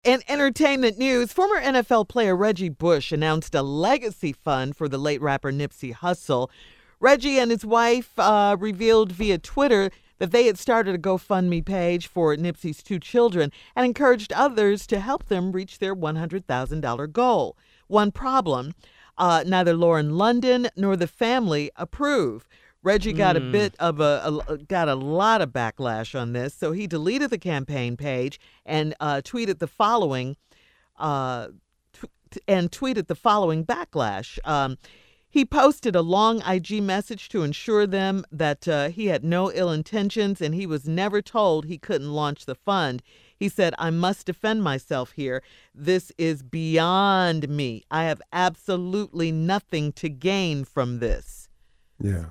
In entertainment news, former NFL player Reggie Bush announced a legacy fund for the late rapper Nipsey Hussle. Reggie and his wife revealed via Twitter that they had started a GoFundMe page for Nipsey's two children and encouraged others to help them reach their $100,000 goal. One problem, neither Lauren London nor the family approve. Reggie got a lot of backlash on this, so he deleted the campaign page and tweeted the following backlash. He posted a long IG message to ensure them that he had no ill intentions and he was never told he couldn't launch the fund. He said, "I must defend myself here. This is beyond me. I have absolutely nothing to gain from this." Yeah.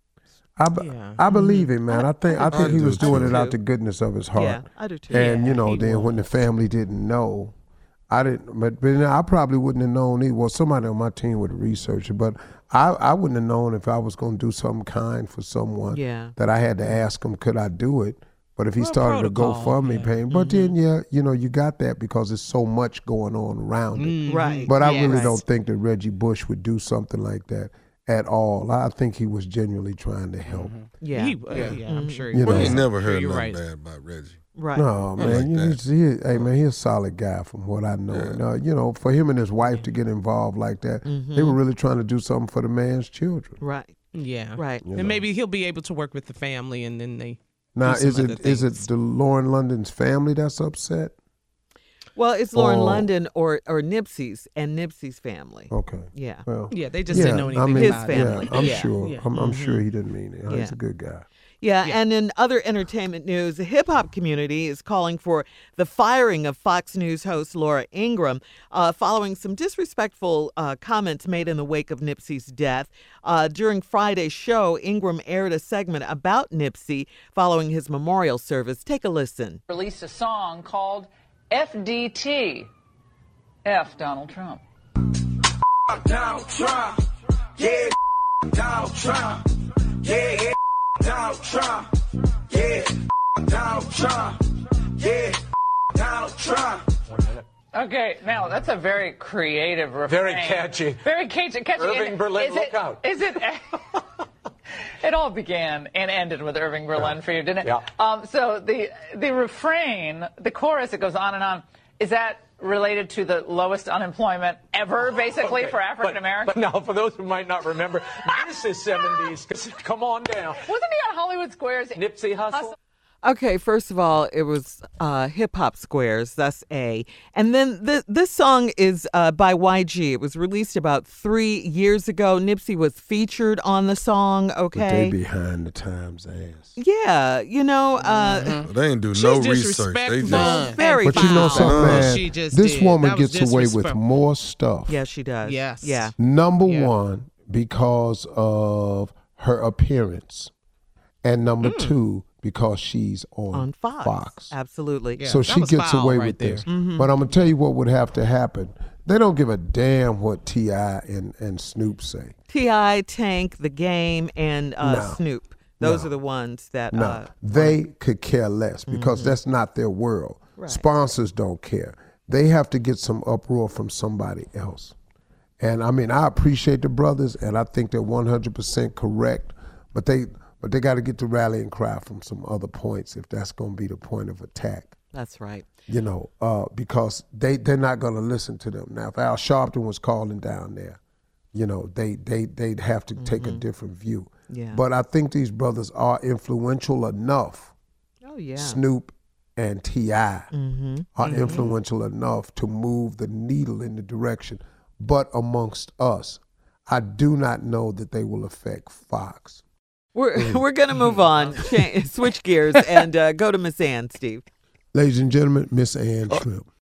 I believe it, man. I think he was doing it out the goodness of his heart. Yeah, I do too. And then when the family didn't know, I didn't. But I probably wouldn't have known either. Well, somebody on my team would have researched it, but I wouldn't have known if I was going to do something kind for someone. Yeah. That I had to ask him, could I do it? But if he started a GoFundMe page, but then you got that because there's so much going on around it. Right. But I really don't think that Reggie Bush would do something like that at all. I think he was genuinely trying to help. Yeah. I'm sure. You know. I ain't never heard nothing bad about Reggie. Right. No, man. He's a solid guy from what I know. Yeah. And, for him and his wife to get involved like that, they were really trying to do something for the man's children. Right. Yeah. Right. And maybe he'll be able to work with the family, and then they. Now, do some is other it things. the Lauren London's family that's upset? Well, it's Lauren London or Nipsey's and Nipsey's family. Okay. Yeah. Well, Yeah, they just didn't know anything His about family. it. I'm Yeah, sure. yeah. I'm sure he didn't mean it. Yeah. He's a good guy. Yeah, and in other entertainment news, the hip-hop community is calling for the firing of Fox News host Laura Ingraham following some disrespectful comments made in the wake of Nipsey's death. During Friday's show, Ingraham aired a segment about Nipsey following his memorial service. Take a listen. Released a song called FDT. F Donald Trump. Donald Trump. Yeah, Donald Trump. Yeah, Donald Trump. Yeah, Donald Trump. Yeah, Donald Trump. Okay, now that's a very creative refrain. Very catchy. Very catchy. Irving Berlin, look out. Is it? It all began and ended with Irving Berlin for you, didn't it? Yeah. So the refrain, the chorus, it goes on and on. Is that related to the lowest unemployment ever, basically, for African Americans? But now, for those who might not remember, this is 70s. Come on down. Wasn't he on Hollywood Squares? Nipsey Hussle. Okay, first of all, it was Hip Hop Squares. That's A. And then this song is by YG. It was released about 3 years ago. Nipsey was featured on the song, But they okay? behind the times ass. Yeah, They ain't do She's no research. They disrespectful. just Very But you know foul. something, man? She just This did. woman That was gets away with disrespectful. more stuff. Yeah, she does. Yes. Yeah. Number one, because of her appearance. And number two, because she's On Fox. Absolutely. Yeah, So that she was gets foul away right with there. this. But I'm going to tell you what would have to happen. They don't give a damn what T.I. and Snoop say. T.I., Tank, The Game, and No. Snoop. Those No. are the ones that... No, they could care less because that's not their world. Right. Sponsors don't care. They have to get some uproar from somebody else. And I mean, I appreciate the brothers, and I think they're 100% correct, but they got to get the rallying cry from some other points if that's going to be the point of attack. That's right. Because they're not going to listen to them. Now, if Al Sharpton was calling down there, they'd have to take a different view. Yeah. But I think these brothers are influential enough. Oh, yeah. Snoop and T.I. are influential enough to move the needle in the direction. But amongst us, I do not know that they will affect Fox. We're going to move on, switch gears, and go to Miss Ann, Steve. Ladies and gentlemen, Miss Ann Tripp.